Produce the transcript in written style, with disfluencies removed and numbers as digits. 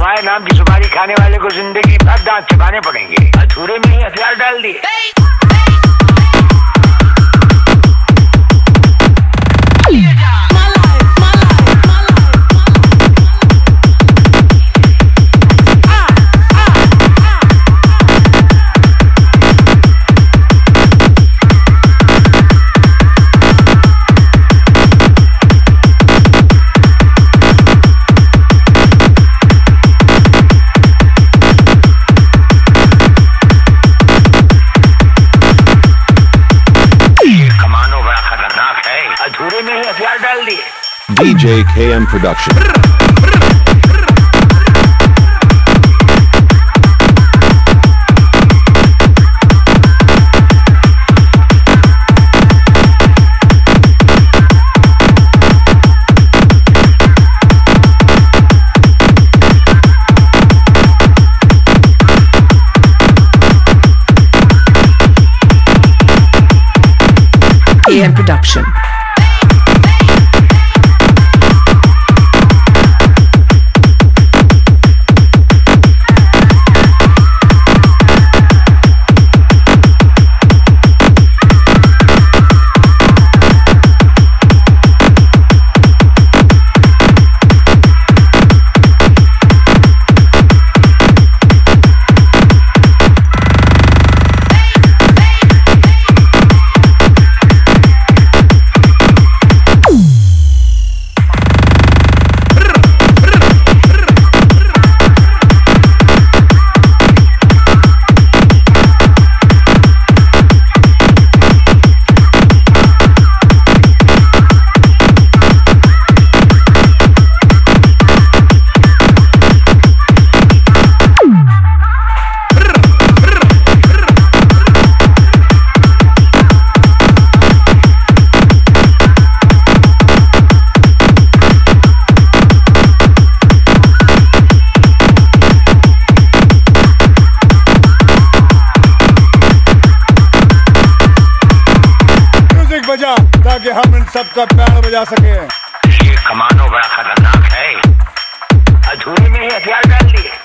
हमारे नाम की सुपारी खाने वाले को जिंदगी भर दांत चिबाने पड़ेंगे। अधूरे में ही हथियार डाल दिए। अधूरे में ही हथियार डाल दिए। DJ KM Production. KM Production. बजा ताकि हम इन सबका बैंड बजा सके। ये कमानो बड़ा खतरनाक है। अधूरे में ही हथियार डाल दिए।